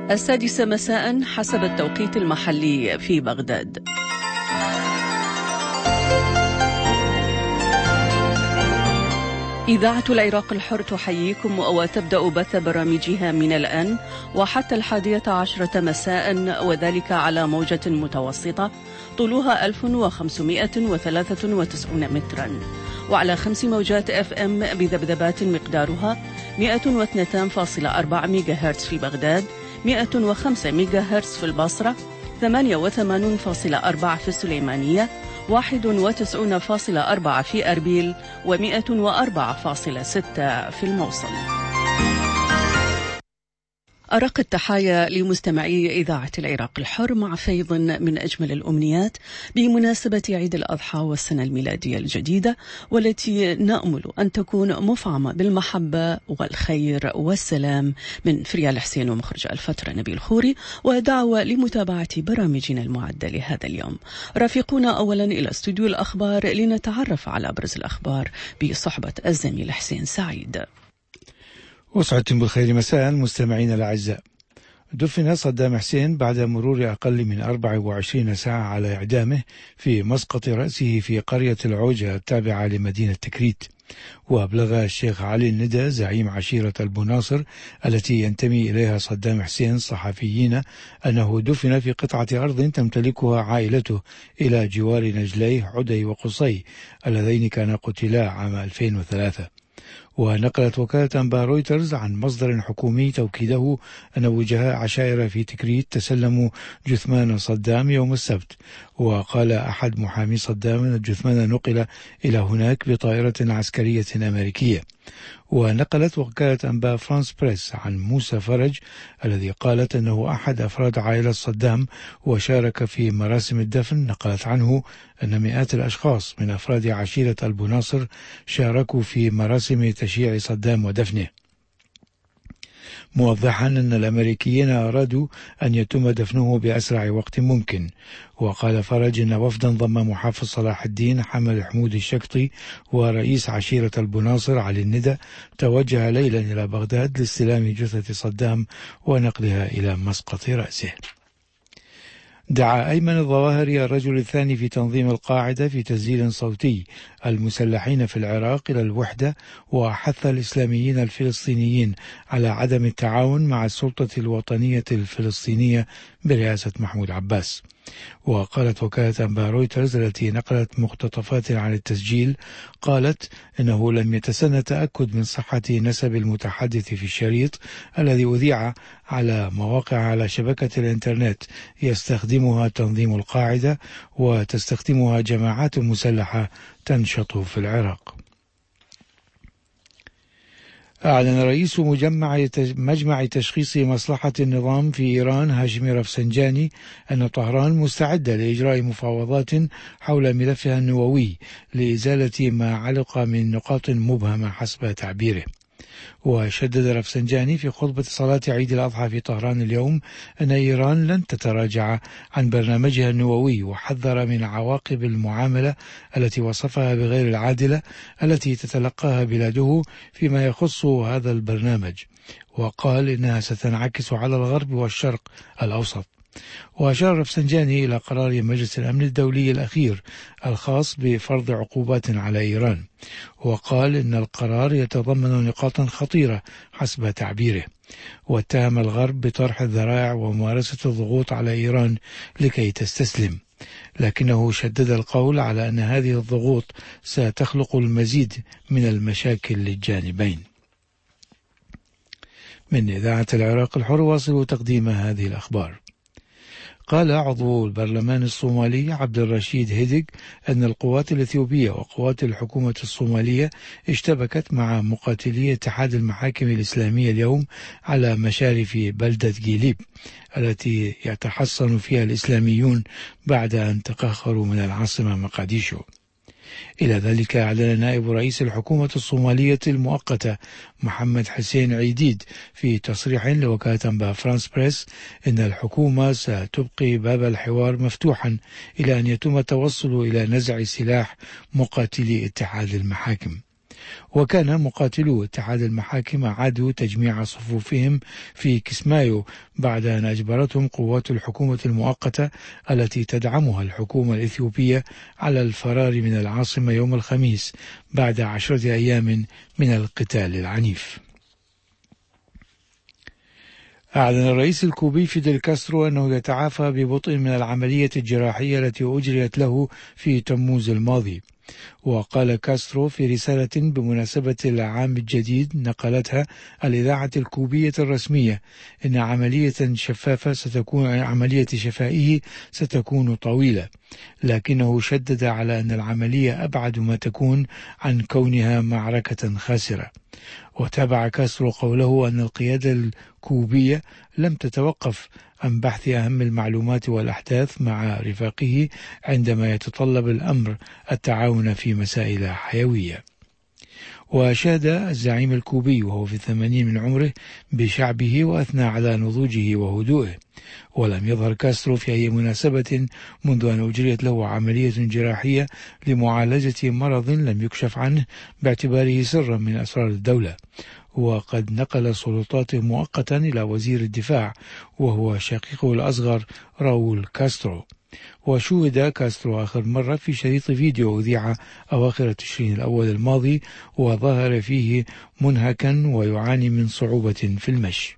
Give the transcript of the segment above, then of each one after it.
السادسة مساء حسب التوقيت المحلي في بغداد. إذاعة العراق الحر تحييكم وتبدأ بث برامجها من الآن وحتى 11 مساء، وذلك على موجة متوسطة طولها 1593 مترا، وعلى 5 موجات FM بذبذبات مقدارها 102.4 ميجاهرتز في بغداد، 105 ميجاهرتز في البصرة، 88.4 في السليمانية، 91.4 في أربيل، و104.6 في الموصل. أرق التحايا لمستمعي إذاعة العراق الحر مع فيض من أجمل الأمنيات بمناسبة عيد الأضحى والسنة الميلادية الجديدة، والتي نأمل أن تكون مفعمة بالمحبة والخير والسلام. من فريال حسين ومخرج الفترة نبيل خوري، ودعوة لمتابعة برامجنا المعدة لهذا اليوم. رافقونا أولا إلى استوديو الأخبار لنتعرف على أبرز الأخبار بصحبة الزميل حسين سعيد. وسعدتم بالخير مساء مستمعين الأعزاء. دفن صدام حسين بعد مرور أقل من 24 ساعة على إعدامه في مسقط رأسه في قرية العوجة التابعة لمدينة تكريت. وأبلغ الشيخ علي الندى زعيم عشيرة البناصر التي ينتمي إليها صدام حسين صحفيين أنه دفن في قطعة أرض تمتلكها عائلته إلى جوار نجليه عدي وقصي اللذين كانا قتلا عام 2003. ونقلت وكالة أنباء رويترز عن مصدر حكومي توكيده أن وجهاء عشائر في تكريت تسلموا جثمان صدام يوم السبت. وقال أحد محامي صدام أن الجثمان نقل إلى هناك بطائرة عسكرية أمريكية. ونقلت وكالة أنباء فرانس بريس عن موسى فرج الذي قالت أنه أحد أفراد عائلة صدام وشارك في مراسم الدفن، نقلت عنه أن مئات الأشخاص من أفراد عشيرة البناصر شاركوا في مراسم تشييع صدام ودفنه، موضحا أن الأمريكيين أرادوا أن يتم دفنه بأسرع وقت ممكن. وقال فرج أن وفدا ضم محافظ صلاح الدين حمد حمود الشقطي ورئيس عشيرة البناصر علي الندى توجه ليلا إلى بغداد لاستلام جثة صدام ونقلها إلى مسقط رأسه. دعا أيمن الظواهري الرجل الثاني في تنظيم القاعدة في تسجيل صوتي المسلحين في العراق إلى الوحدة، وحث الإسلاميين الفلسطينيين على عدم التعاون مع السلطة الوطنية الفلسطينية برئاسة محمود عباس. وقالت وكالة أنباء رويترز التي نقلت مقتطفات عن التسجيل قالت إنه لم يتسنى تأكد من صحة نسب المتحدث في الشريط الذي أذيع على مواقع على شبكة الإنترنت يستخدمها تنظيم القاعدة وتستخدمها جماعات مسلحة تنشط في العراق. أعلن رئيس مجمع تشخيص مصلحة النظام في إيران هاشمي رفسنجاني أن طهران مستعدة لإجراء مفاوضات حول ملفها النووي لإزالة ما علق من نقاط مبهمة حسب تعبيره. وشدد رفسنجاني في خطبة صلاة عيد الأضحى في طهران اليوم أن إيران لن تتراجع عن برنامجها النووي، وحذر من عواقب المعاملة التي وصفها بغير العادلة التي تتلقاها بلاده فيما يخص هذا البرنامج، وقال إنها ستنعكس على الغرب والشرق الأوسط. وأشار رفسنجاني إلى قرار مجلس الأمن الدولي الأخير الخاص بفرض عقوبات على إيران، وقال إن القرار يتضمن نقاطا خطيرة حسب تعبيره، واتهم الغرب بطرح الذرائع وممارسة الضغوط على إيران لكي تستسلم، لكنه شدد القول على أن هذه الضغوط ستخلق المزيد من المشاكل للجانبين. من إذاعة العراق الحر واصل تقديم هذه الأخبار. قال عضو البرلمان الصومالي عبد الرشيد هيديغ أن القوات الإثيوبية وقوات الحكومة الصومالية اشتبكت مع مقاتلي اتحاد المحاكم الإسلامية اليوم على مشارف بلدة جيليب التي يتحصن فيها الإسلاميون بعد أن تقهقروا من العاصمة مقديشو. إلى ذلك أعلن نائب رئيس الحكومة الصومالية المؤقتة محمد حسين عيديد في تصريح لوكالة أنباء فرانس بريس إن الحكومة ستبقي باب الحوار مفتوحا إلى أن يتم التوصل إلى نزع سلاح مقاتلي اتحاد المحاكم. وكان مقاتلو اتحاد المحاكم أعادوا تجميع صفوفهم في كسمايو بعد أن أجبرتهم قوات الحكومة المؤقتة التي تدعمها الحكومة الإثيوبية على الفرار من العاصمة يوم الخميس بعد 10 أيام من القتال العنيف. أعلن الرئيس الكوبي فيدل كاسترو أنه يتعافى ببطء من العملية الجراحية التي أجريت له في تموز الماضي. وقال كاسترو في رسالة بمناسبة العام الجديد نقلتها الإذاعة الكوبية الرسمية إن عملية شفائه ستكون طويلة، لكنه شدد على أن العملية أبعد ما تكون عن كونها معركة خاسرة. وتابع كاسترو قوله أن القيادة الكوبية لم تتوقف عن بحث أهم المعلومات والأحداث مع رفاقه عندما يتطلب الأمر التعاون في مسائل حيوية. وشاد الزعيم الكوبي وهو في 80 من عمره بشعبه وأثنى على نضوجه وهدوءه. ولم يظهر كاسترو في أي مناسبة منذ أن أجريت له عملية جراحية لمعالجة مرض لم يكشف عنه باعتباره سرا من أسرار الدولة. وقد نقل السلطات مؤقتا إلى وزير الدفاع وهو شقيقه الأصغر راؤول كاسترو. وشوهد كاسترو آخر مرة في شريط فيديو أذيع أواخر تشرين الأول الماضي وظهر فيه منهكا ويعاني من صعوبة في المشي.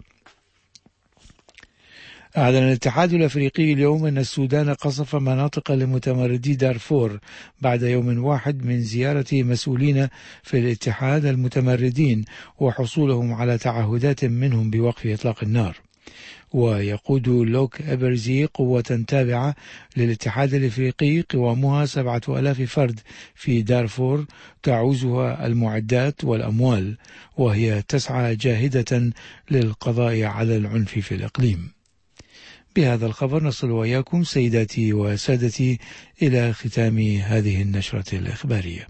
أعلن الاتحاد الأفريقي اليوم أن السودان قصف مناطق لمتمردي دارفور بعد يوم واحد من زيارة مسؤولين في الاتحاد المتمردين وحصولهم على تعهدات منهم بوقف إطلاق النار. ويقود لوك أبرزي قوة تابعة للاتحاد الأفريقي قوامها 7000 فرد في دارفور تعوزها المعدات والأموال، وهي تسعى جاهدة للقضاء على العنف في الإقليم. بهذا الخبر نصل وإياكم سيداتي وسادتي إلى ختام هذه النشرة الإخبارية.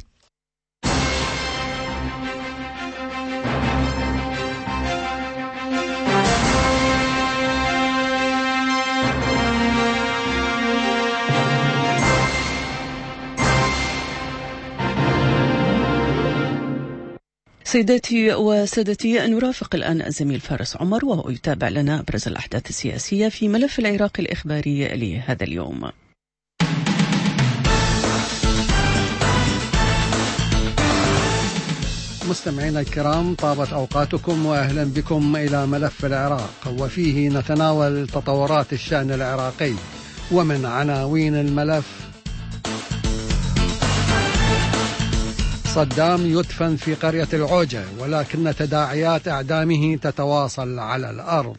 سيداتي وسادتي، نرافق الآن الزميل فارس عمر وهو يتابع لنا أبرز الأحداث السياسية في ملف العراق الإخباري لهذا اليوم. مستمعينا الكرام، طابت أوقاتكم وأهلا بكم إلى ملف العراق، وفيه نتناول تطورات الشأن العراقي. ومن عناوين الملف: صدام يدفن في قرية العوجة ولكن تداعيات إعدامه تتواصل على الأرض.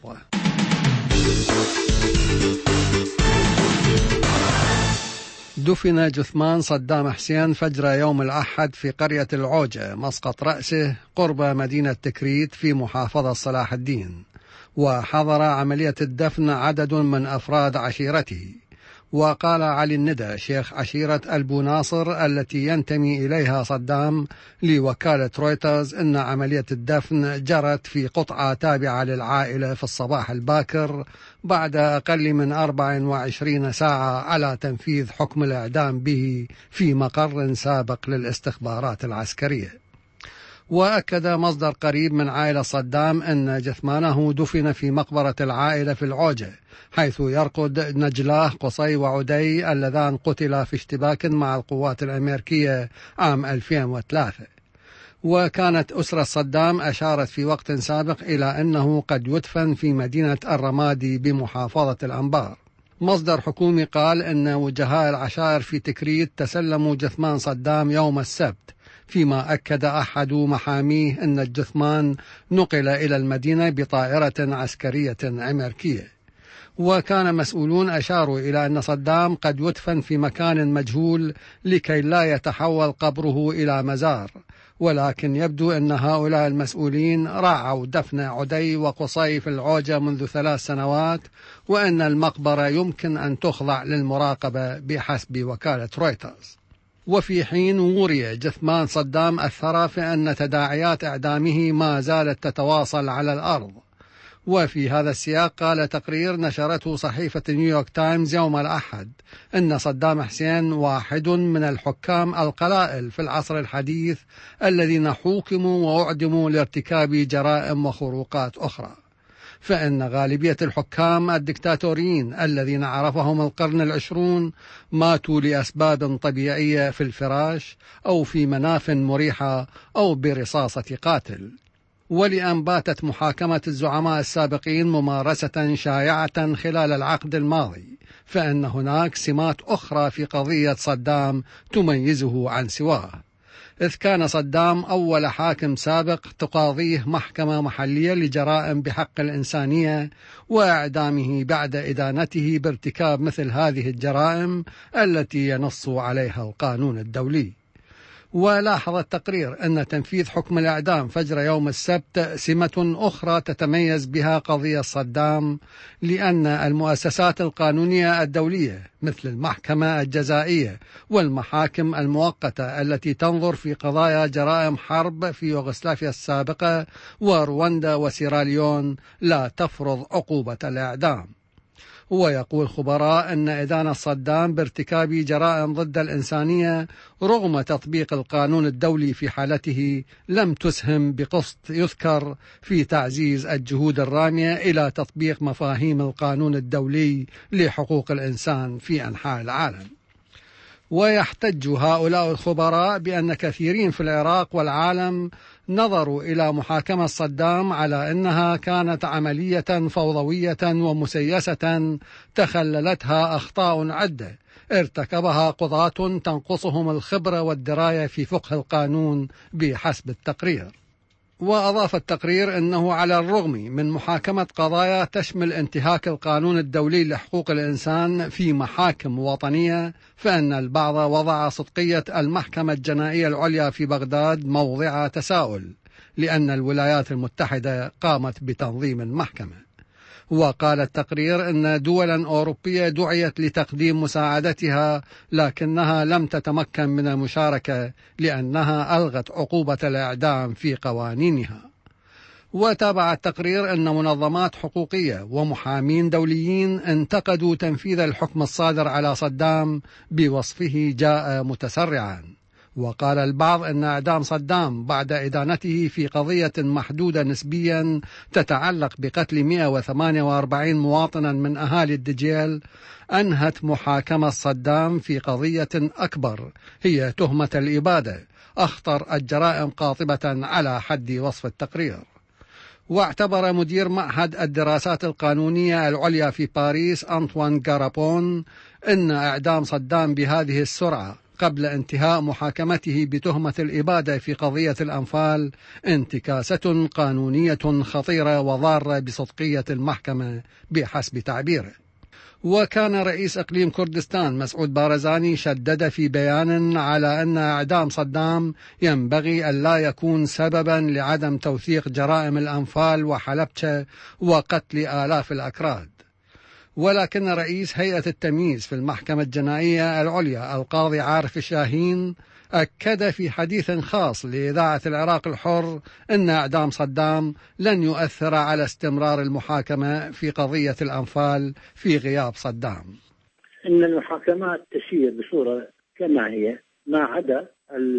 دفن جثمان صدام حسين فجر يوم الأحد في قرية العوجة مسقط رأسه قرب مدينة تكريت في محافظة صلاح الدين. وحضر عملية الدفن عدد من أفراد عشيرته. وقال علي الندى شيخ عشيرة البو ناصر التي ينتمي إليها صدام لوكالة رويترز إن عملية الدفن جرت في قطعة تابعة للعائلة في الصباح الباكر بعد أقل من 24 ساعة على تنفيذ حكم الإعدام به في مقر سابق للاستخبارات العسكرية. وأكد مصدر قريب من عائلة صدام أن جثمانه دفن في مقبرة العائلة في العوجة، حيث يرقد نجلاه قصي وعدي اللذان قتلا في اشتباك مع القوات الأمريكية عام 2003. وكانت أسرة صدام أشارت في وقت سابق إلى أنه قد يدفن في مدينة الرمادي بمحافظة الأنبار. مصدر حكومي قال أن وجهاء العشائر في تكريت تسلموا جثمان صدام يوم السبت، فيما أكد أحد محاميه أن الجثمان نقل إلى المدينة بطائرة عسكرية أمريكية. وكان مسؤولون أشاروا إلى أن صدام قد يدفن في مكان مجهول لكي لا يتحول قبره إلى مزار، ولكن يبدو أن هؤلاء المسؤولين راعوا دفن عدي وقصي في العوجة منذ 3 سنوات، وأن المقبرة يمكن أن تخضع للمراقبة بحسب وكالة رويترز. وفي حين وري جثمان صدام أثر في أن تداعيات إعدامه ما زالت تتواصل على الأرض. وفي هذا السياق قال تقرير نشرته صحيفة نيويورك تايمز يوم الأحد أن صدام حسين واحد من الحكام القلائل في العصر الحديث الذين حوكموا وأعدموا لارتكاب جرائم وخروقات أخرى، فإن غالبية الحكام الدكتاتوريين الذين عرفهم القرن العشرون ماتوا لأسباب طبيعية في الفراش أو في مناف مريحة أو برصاصة قاتل. ولأن باتت محاكمة الزعماء السابقين ممارسة شائعة خلال العقد الماضي، فإن هناك سمات أخرى في قضية صدام تميزه عن سواه، إذ كان صدام أول حاكم سابق تقاضيه محكمة محلية لجرائم بحق الإنسانية وإعدامه بعد إدانته بارتكاب مثل هذه الجرائم التي ينص عليها القانون الدولي. ولاحظ التقرير أن تنفيذ حكم الإعدام فجر يوم السبت سمة أخرى تتميز بها قضية صدام، لأن المؤسسات القانونية الدولية مثل المحكمة الجزائية والمحاكم المؤقتة التي تنظر في قضايا جرائم حرب في يوغوسلافيا السابقة ورواندا وسيراليون لا تفرض عقوبة الإعدام. ويقول خبراء أن إدانة صدام بارتكاب جرائم ضد الإنسانية رغم تطبيق القانون الدولي في حالته لم تسهم بقسط يذكر في تعزيز الجهود الرامية إلى تطبيق مفاهيم القانون الدولي لحقوق الإنسان في أنحاء العالم. ويحتج هؤلاء الخبراء بأن كثيرين في العراق والعالم نظروا إلى محاكمة صدام على أنها كانت عملية فوضوية ومسيسة تخللتها أخطاء عدة ارتكبها قضاة تنقصهم الخبرة والدراية في فقه القانون بحسب التقرير. وأضاف التقرير أنه على الرغم من محاكمة قضايا تشمل انتهاك القانون الدولي لحقوق الإنسان في محاكم وطنية، فإن البعض وضع صدقية المحكمة الجنائية العليا في بغداد موضع تساؤل، لأن الولايات المتحدة قامت بتنظيم المحكمة. وقال التقرير أن دولا أوروبية دعيت لتقديم مساعدتها لكنها لم تتمكن من المشاركة لأنها ألغت عقوبة الإعدام في قوانينها. وتابع التقرير أن منظمات حقوقية ومحامين دوليين انتقدوا تنفيذ الحكم الصادر على صدام بوصفه جاء متسرعا. وقال البعض أن إعدام صدام بعد إدانته في قضية محدودة نسبيا تتعلق بقتل 148 مواطنا من أهالي الدجيل أنهت محاكمة صدام في قضية أكبر هي تهمة الإبادة، أخطر الجرائم قاطبة على حد وصف التقرير. واعتبر مدير معهد الدراسات القانونية العليا في باريس أنطوان غارابون أن إعدام صدام بهذه السرعة قبل انتهاء محاكمته بتهمة الإبادة في قضية الأنفال انتكاسة قانونية خطيرة وضارة بصدقية المحكمة بحسب تعبيره. وكان رئيس إقليم كردستان مسعود بارزاني شدد في بيان على أن إعدام صدام ينبغي أن لا يكون سببا لعدم توثيق جرائم الأنفال وحلبشة وقتل آلاف الأكراد. ولكن رئيس هيئة التمييز في المحكمة الجنائية العليا القاضي عارف الشاهين أكد في حديث خاص لإذاعة العراق الحر أن إعدام صدام لن يؤثر على استمرار المحاكمة في قضية الأنفال في غياب صدام. إن المحاكمات تسير بصورة كما هي ما عدا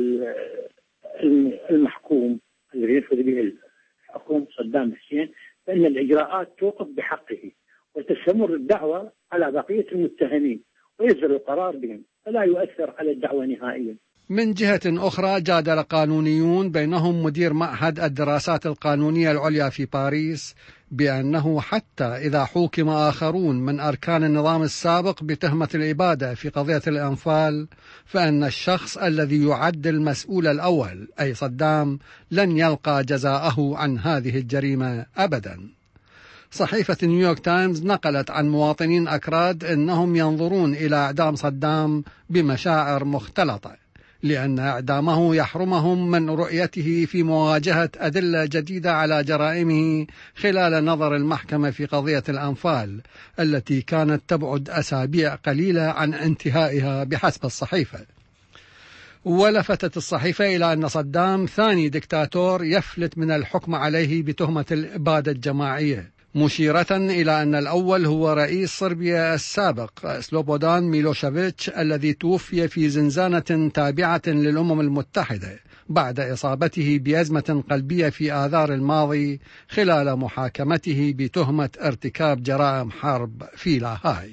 المحكوم الذي ينفذ به الحكم صدام حسين، فإن الإجراءات توقف بحقه وتستمر الدعوة على بقية المتهمين ويصدر القرار بهم، فلا يؤثر على الدعوة نهائيا. من جهة أخرى جادل قانونيون بينهم مدير معهد الدراسات القانونية العليا في باريس بأنه حتى إذا حوكم آخرون من أركان النظام السابق بتهمة الإبادة في قضية الأنفال، فإن الشخص الذي يعد المسؤول الأول أي صدام لن يلقى جزاءه عن هذه الجريمة أبدا. صحيفة نيويورك تايمز نقلت عن مواطنين أكراد أنهم ينظرون إلى إعدام صدام بمشاعر مختلطة، لأن إعدامه يحرمهم من رؤيته في مواجهة أدلة جديدة على جرائمه خلال نظر المحكمة في قضية الأنفال التي كانت تبعد أسابيع قليلة عن انتهائها بحسب الصحيفة. ولفتت الصحيفة إلى أن صدام ثاني دكتاتور يفلت من الحكم عليه بتهمة الإبادة الجماعية، مشيرة إلى أن الأول هو رئيس صربيا السابق سلوبودان ميلوشيفيتش الذي توفي في زنزانة تابعة للأمم المتحدة بعد إصابته بأزمة قلبية في آذار الماضي خلال محاكمته بتهمة ارتكاب جرائم حرب في لاهاي.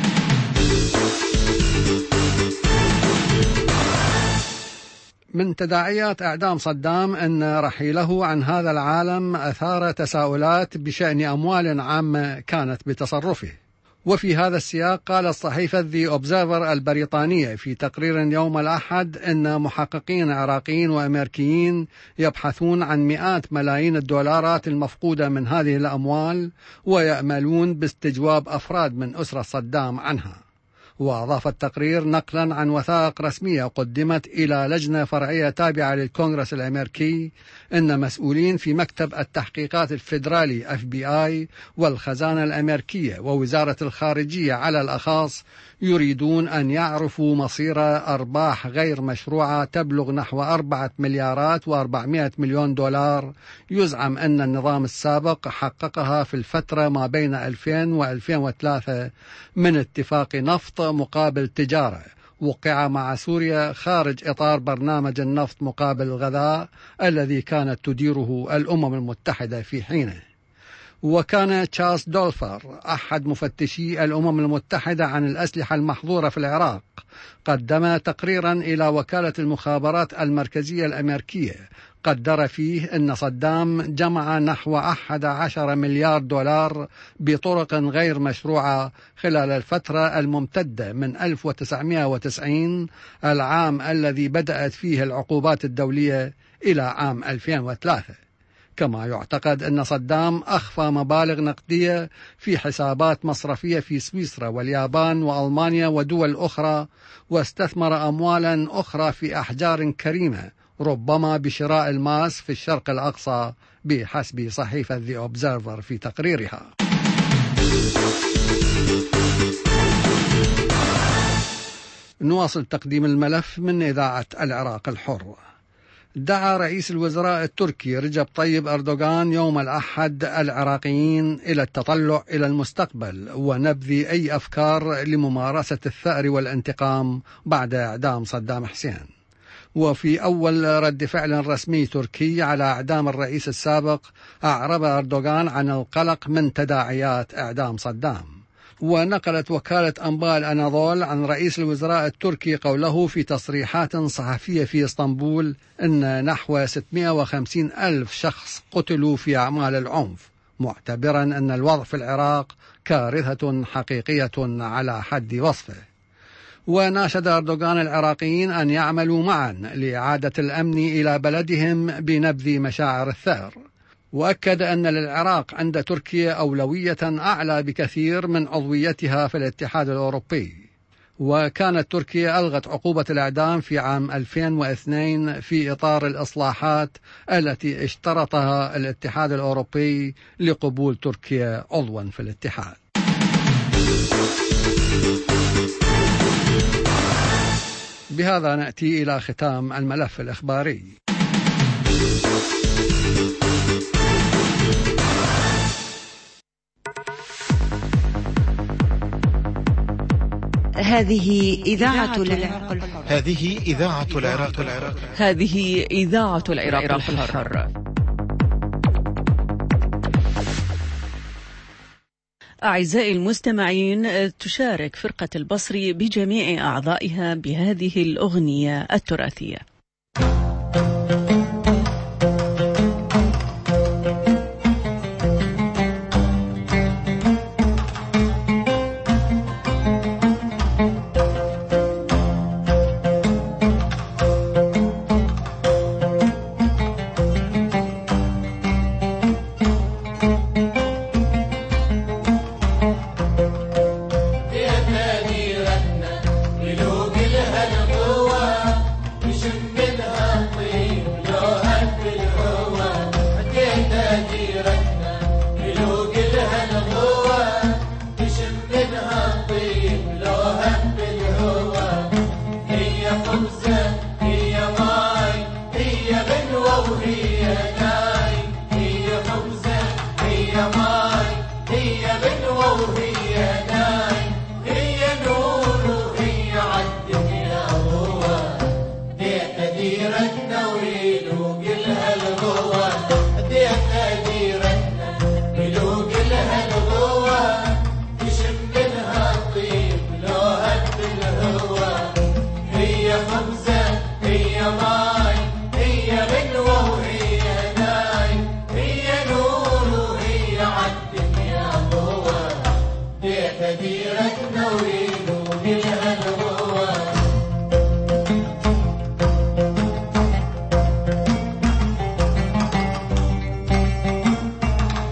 من تداعيات إعدام صدام أن رحيله عن هذا العالم أثار تساؤلات بشأن أموال عامة كانت بتصرفه. وفي هذا السياق قالت صحيفة The Observer البريطانية في تقرير يوم الأحد أن محققين عراقيين وأمريكيين يبحثون عن مئات ملايين الدولارات المفقودة من هذه الأموال ويأملون باستجواب أفراد من أسرة صدام عنها. وأضاف التقرير نقلا عن وثائق رسمية قدمت إلى لجنة فرعية تابعة للكونغرس الأمريكي أن مسؤولين في مكتب التحقيقات الفيدرالي FBI والخزانة الأمريكية ووزارة الخارجية على الأخص يريدون أن يعرفوا مصير أرباح غير مشروعة تبلغ نحو 4 مليارات و400 مليون دولار يزعم أن النظام السابق حققها في الفترة ما بين 2000 و2003 من اتفاق نفط مقابل تجارة وقع مع سوريا خارج إطار برنامج النفط مقابل الغذاء الذي كانت تديره الأمم المتحدة في حينه. وكان تشارلز دولفر أحد مفتشي الأمم المتحدة عن الأسلحة المحظورة في العراق قدم تقريرا إلى وكالة المخابرات المركزية الأمريكية قدر فيه أن صدام جمع نحو 11 مليار دولار بطرق غير مشروعة خلال الفترة الممتدة من 1990 العام الذي بدأت فيه العقوبات الدولية إلى عام 2003. كما يعتقد أن صدام أخفى مبالغ نقدية في حسابات مصرفية في سويسرا واليابان وألمانيا ودول أخرى واستثمر أموالا أخرى في أحجار كريمة ربما بشراء الماس في الشرق الأقصى بحسب صحيفة The Observer في تقريرها. نواصل تقديم الملف من إذاعة العراق الحر. دعا رئيس الوزراء التركي رجب طيب أردوغان يوم الأحد العراقيين إلى التطلع إلى المستقبل ونبذ أي أفكار لممارسة الثأر والانتقام بعد إعدام صدام حسين. وفي أول رد فعل رسمي تركي على إعدام الرئيس السابق أعرب أردوغان عن القلق من تداعيات إعدام صدام. ونقلت وكالة أنباء الأناضول عن رئيس الوزراء التركي قوله في تصريحات صحفية في اسطنبول أن نحو 650 ألف شخص قتلوا في أعمال العنف، معتبرا أن الوضع في العراق كارثة حقيقية على حد وصفه. وناشد أردوغان العراقيين أن يعملوا معا لإعادة الأمن إلى بلدهم بنبذ مشاعر الثأر. وأكد أن للعراق عند تركيا أولوية أعلى بكثير من عضويتها في الاتحاد الأوروبي. وكانت تركيا ألغت عقوبة الإعدام في عام 2002 في إطار الإصلاحات التي اشترطها الاتحاد الأوروبي لقبول تركيا عضوا في الاتحاد. بهذا نأتي إلى ختام الملف الإخباري. هذه إذاعة العراق الحر. هذه إذاعة العراق الحر. هذه إذاعة العراق الحر. أعزائي المستمعين، تشارك فرقة البصري بجميع أعضائها بهذه الأغنية التراثية. يا ثاني رتنا بلوق الهالقوة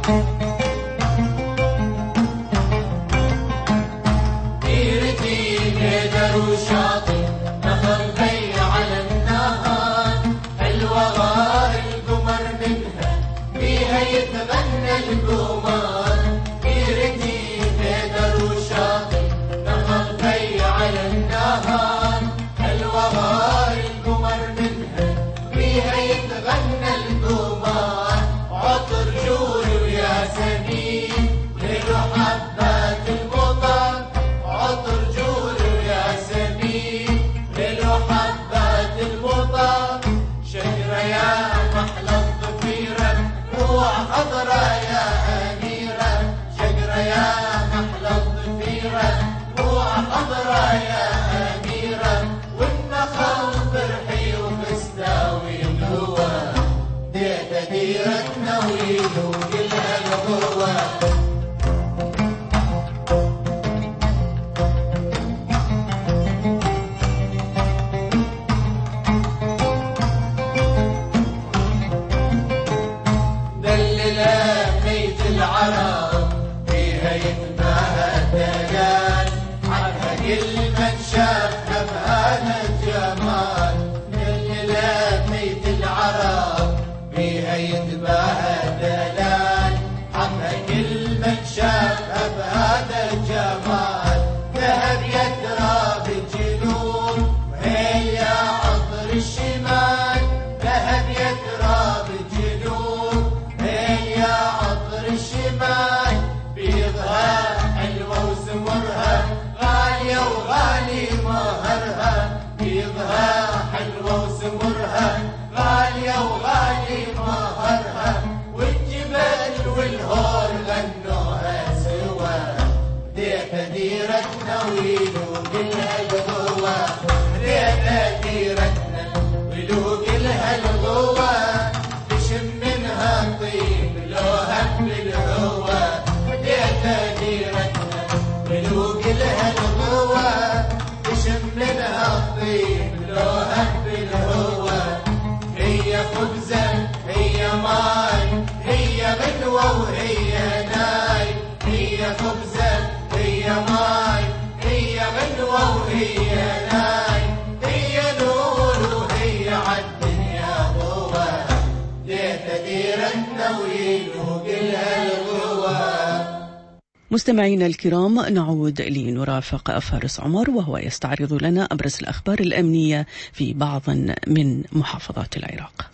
مستمعينا الكرام، نعود لنرافق فارس عمر وهو يستعرض لنا أبرز الأخبار الأمنية في بعض من محافظات العراق.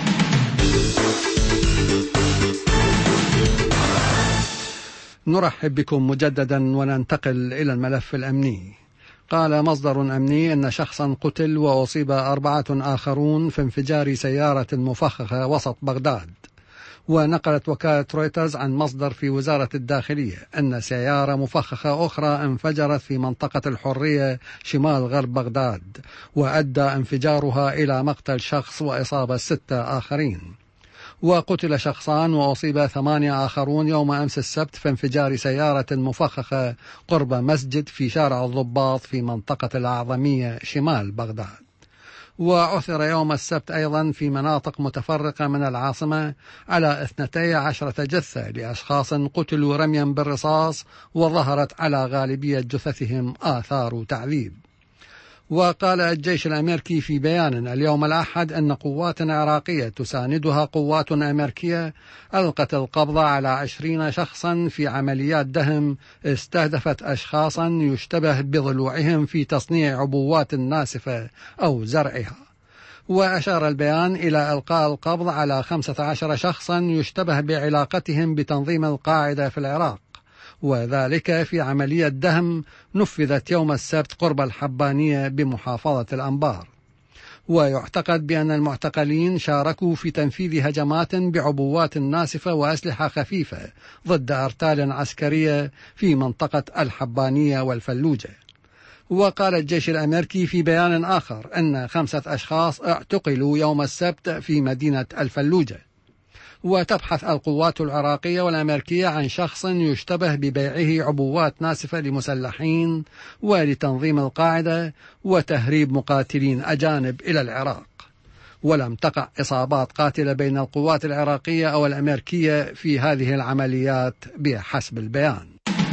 نرحب بكم مجددا وننتقل إلى الملف الأمني. قال مصدر أمني أن شخصا قتل وأصيب 4 آخرون في انفجار سيارة مفخخة وسط بغداد. ونقلت وكالة رويترز عن مصدر في وزارة الداخلية أن سيارة مفخخة أخرى انفجرت في منطقة الحرية شمال غرب بغداد، وأدى انفجارها إلى مقتل شخص وإصابة 6 آخرين. وقتل شخصان وأصيب 8 آخرون يوم أمس السبت في انفجار سيارة مفخخة قرب مسجد في شارع الضباط في منطقة الأعظمية شمال بغداد. وعثر يوم السبت أيضا في مناطق متفرقة من العاصمة على 12 جثة لأشخاص قتلوا رميا بالرصاص، وظهرت على غالبية جثثهم آثار تعذيب. وقال الجيش الأمريكي في بيان اليوم الأحد أن قوات عراقية تساندها قوات أمريكية ألقت القبض على 20 شخصا في عمليات دهم استهدفت أشخاصا يشتبه بضلوعهم في تصنيع عبوات ناسفة أو زرعها. وأشار البيان إلى إلقاء القبض على 15 شخصا يشتبه بعلاقتهم بتنظيم القاعدة في العراق، وذلك في عملية دهم نفذت يوم السبت قرب الحبانية بمحافظة الأنبار. ويعتقد بأن المعتقلين شاركوا في تنفيذ هجمات بعبوات ناسفة وأسلحة خفيفة ضد أرتال عسكرية في منطقة الحبانية والفلوجة. وقال الجيش الأمريكي في بيان آخر أن 5 أشخاص اعتقلوا يوم السبت في مدينة الفلوجة. وتبحث القوات العراقية والأمريكية عن شخص يشتبه ببيعه عبوات ناسفة لمسلحين ولتنظيم القاعدة وتهريب مقاتلين أجانب إلى العراق. ولم تقع إصابات قاتلة بين القوات العراقية أو الأمريكية في هذه العمليات بحسب البيان.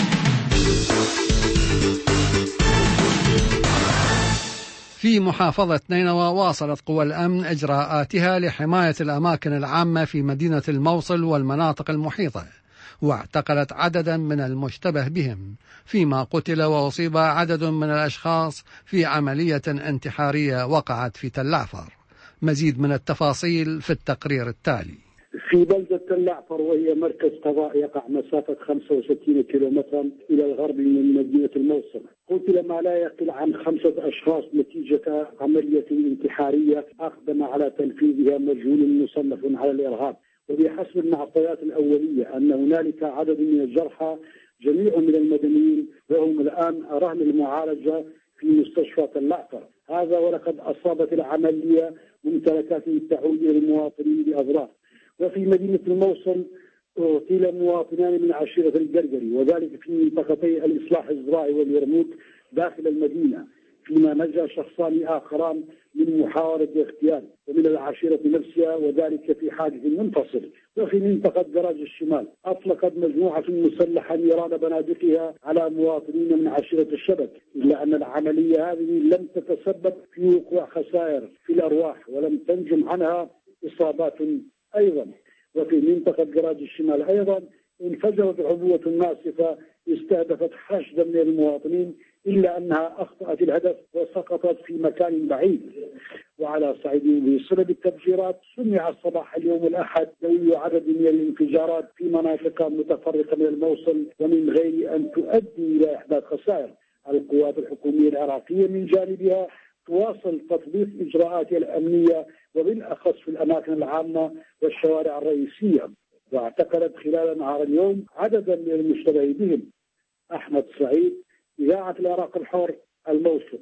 في محافظة نينوى واصلت قوى الأمن إجراءاتها لحماية الأماكن العامة في مدينة الموصل والمناطق المحيطة، واعتقلت عددا من المشتبه بهم، فيما قتل وأصيب عدد من الأشخاص في عملية انتحارية وقعت في تل عفر. مزيد من التفاصيل في التقرير التالي. في بلدة تل عفر، وهي مركز قضاء يقع مسافة 65 كيلومترا إلى الغرب من مدينة الموصل، قتل ما لا يقل عن 5 أشخاص نتيجة عملية انتحارية أقدم على تنفيذها مجهول مصنف على الإرهاب. وبحسب المعطيات الأولية أن هنالك عدد من الجرحى جميع من المدنيين، وهم الآن رهن المعالجة في مستشفى تل عفر. هذا ولقد أصابت العملية ممتلكات تعود إلى المواطنين بأضرار. وفي مدينة الموصل اغتيل مواطنان من عشيرة القرقري، وذلك في منطقتي الإصلاح الزراعي واليرموك داخل المدينة، فيما نجا شخصان آخران من محاولة اغتيال ومن العشيرة نفسها، وذلك في حادث منفصل. وفي منطقة دراج الشمال أطلقت مجموعة مسلحة نيران بنادقها على مواطنين من عشيرة الشبك، إلا أن العملية هذه لم تتسبب في وقوع خسائر في الأرواح ولم تنجم عنها إصابات أيضا. وفي منطقة دراج الشمال أيضا انفجرت عبوة ناسفة استهدفت حشدا من المواطنين، إلا أنها أخطأت الهدف وسقطت في مكان بعيد. وعلى صعيد بسبب التفجيرات سمع صباح اليوم الأحد دوي عدد من الانفجارات في مناطق متفرقة من الموصل، ومن غير أن تؤدي إلى إحداث خسائر. القوات الحكومية العراقية من جانبها تواصل تطبيق إجراءاتها الأمنية، وبالأخص في الأماكن العامة والشوارع الرئيسية، واعتقلت خلال نهار اليوم عددا من المشتبه بهم. أحمد سعيد، إذاعة العراق الحر، الموصل.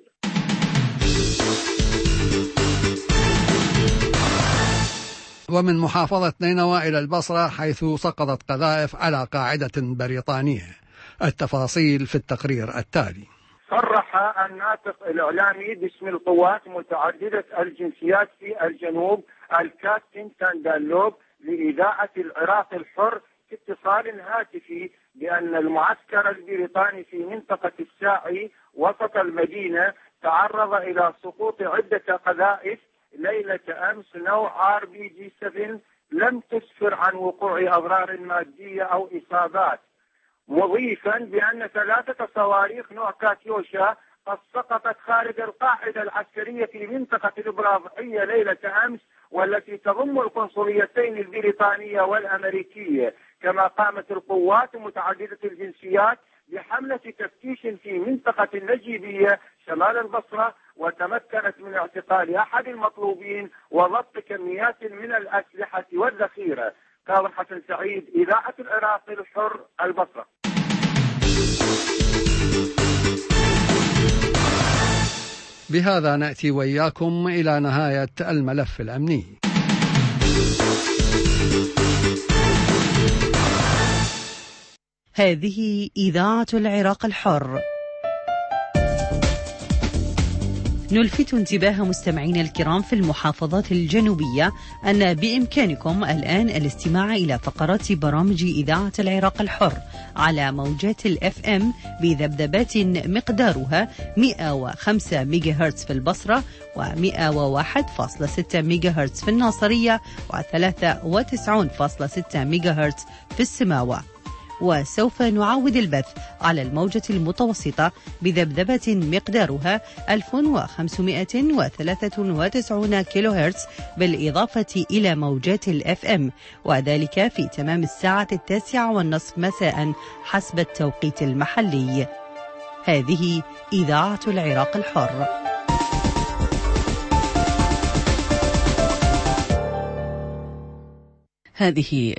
ومن محافظة نينوى إلى البصرة، حيث سقطت قذائف على قاعدة بريطانية. التفاصيل في التقرير التالي. صرح الناطق الإعلامي باسم القوات متعددة الجنسيات في الجنوب الكابتن تاندالوب لإذاعة العراق الحر في اتصال هاتفي بأن المعسكر البريطاني في منطقة الساعي وسط المدينة تعرض إلى سقوط عدة قذائف ليلة أمس نوع RPG-7 لم تسفر عن وقوع أضرار مادية أو إصابات، مضيفا بأن 3 صواريخ نوع كاتيوشا قد سقطت خارج القاعدة العسكرية في منطقة البراضعية ليلة أمس، والتي تضم القنصليتين البريطانية والأمريكية. كما قامت القوات متعددة الجنسيات بحملة تفتيش في منطقة النجيبية شمال البصرة، وتمكنت من اعتقال أحد المطلوبين وضبط كميات من الأسلحة والذخيرة. كاظم حسن سعيد، إذاعة العراق الحر، البصرة. بهذا نأتي وإياكم إلى نهاية الملف الأمني. هذه إذاعة العراق الحر. نلفت انتباه مستمعينا الكرام في المحافظات الجنوبية أن بإمكانكم الآن الاستماع إلى فقرات برامج إذاعة العراق الحر على موجات الFM بذبذبات مقدارها 105 ميجاهرتز في البصرة، و101.6 ميجاهرتز في الناصرية، و93.6 ميجاهرتز في السماوة. وسوف نعود البث على الموجة المتوسطة بذبذبة مقدارها 1593 كيلو هرتز، بالإضافة إلى موجات الFM، وذلك في تمام الساعة 9:30 مساء حسب التوقيت المحلي. هذه إذاعة العراق الحر. هذه